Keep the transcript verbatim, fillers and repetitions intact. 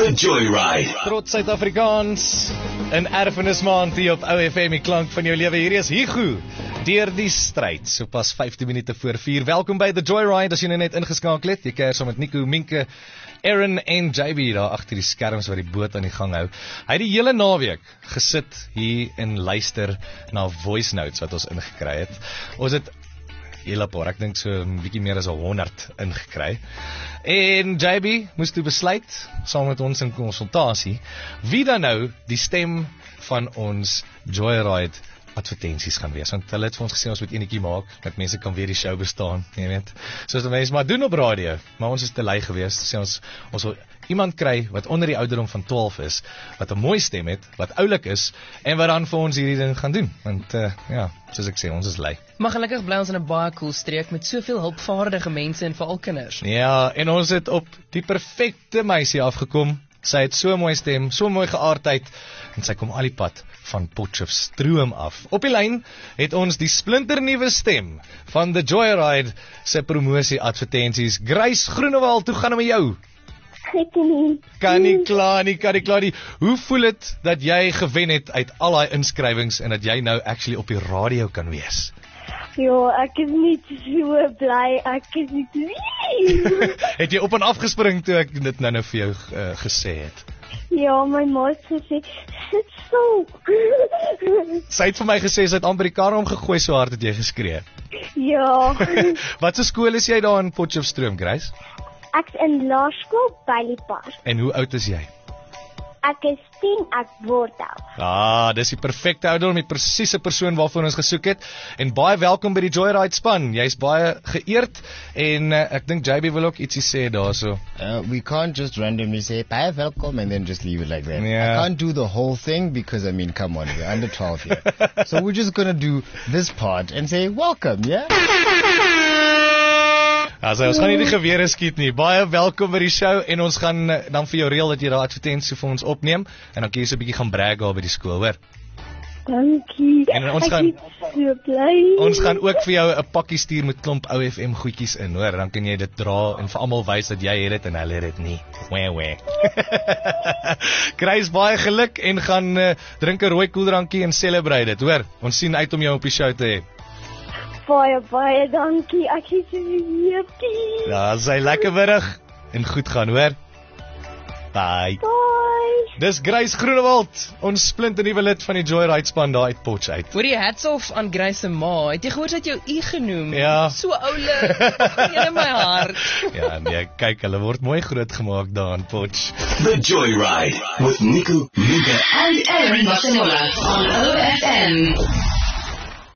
The Joyride. Trots Suid-Afrikaans in erfenismaand hier op O F M, die klank van jou lewe. Hier is Hugo deur die stryd. So pas vyftien minute voor vier. Welkom by The Joyride. As jy nou net ingeskakel het, jy kuier saam met Nico, Minke, Aaron en J B daar agter die skerms wat die boot aan die gang hou. Hy het die hele naweek gesit hier en luister na voice notes wat ons ingekry het. Ons het hele paar, ek dink so 'n bietjie meer as honderd ingekry. En J B moes toe besluit, saam met ons in konsultasie, wie dan nou die stem van ons Joyride advertensies gaan wees. Want hulle het vir ons gesê ons moet enetjie maak, dat mense kan weer die show bestaan, jy weet. Soos die mense maar doen op radio, maar ons is te lui gewees, sê ons, ons wil iemand kry wat onder die ouderdom van twaalf is, wat 'n mooi stem het, wat oulik is, en wat dan vir ons hierdie ding gaan doen. Want, uh, ja, soos ek sê, ons is lui. Maar gelukkig bly ons in 'n baie cool streek met soveel hulpvaardige mense en veral kinders. Ja, en ons het op die perfekte meisie afgekom. Sy het so mooi stem, so mooi geaardheid, en sy kom al die pad van Potchefstroom af. Op die lyn het ons die splinternuwe stem van The Joyride se promosie advertensies. Grace Groenewald, hoe gaan dit met jou? Kan nie klaar nie, kan nie klaar nie. Hoe voel dit dat jy gewen het uit al daai inskrywings en dat jy nou actually op die radio kan wees? Ja, ek is nie so bly, ek is nie lief. Het jy op en af gespring toe ek dit nou nou vir jou uh, gesê het? Ja, my ma het gesê, sit so. Sy het vir my gesê, sy het amper die kar omgegooi, so hard het jy geskree. Ja. Wat se skool is jy daar in Potchefstroom, Grace? Ek is in laerskool by die park. En hoe oud is jy? Ek is tien, ek word elf. Ah, dis die perfekte ouderdom, die presiese persoon waarvoor ons gesoek het. En baie welkom by die Joyride span. Jy's baie geëerd en uh, ek dink J B wil ook ietsie sê daarso. Uh, we can't just randomly say bye, welcome and then just leave it like that. Yeah. I can't do the whole thing because I mean, come on, we're under twelve here. So we're just gonna do this part and say welcome, yeah? Also, ons gaan nie die gewere skiet nie. Baie welkom by die show en ons gaan uh, dan vir jou reël dat jy daai advertensie vir ons opneem en dan kan jy so 'n bietjie gaan brag daar by die skool, hoor. Dankie. En ons ek gaan is so bly. Ons gaan ook vir jou 'n pakkie stuur met klomp O F M goedjies in, hoor. Dan kan jy dit dra en vir almal wys dat jy het dit en hulle het dit nie. Wee wee. Kry baie geluk en gaan uh, drink 'n rooi koeldrankie en celebrate dit, hoor. Ons sien uit om jou op die show te hê. Baie, baie dankie, ek is so happy. Ja, sy lekker middag en goed gaan, hoor. Bye. Bye. Dis Grace Groenewald, ons splinternuwe lid van die Joyride span daar uit Potch uit. Hoor jy, hats off aan Grace se ma. Het jy gehoor sy het jou U genoem? Ja. So oulik. In my hart. Ja, nee, kyk, hulle word mooi groot gemaak daar in Potch. The Joyride with Nico, Minke and Aaron Barcelona on O F M.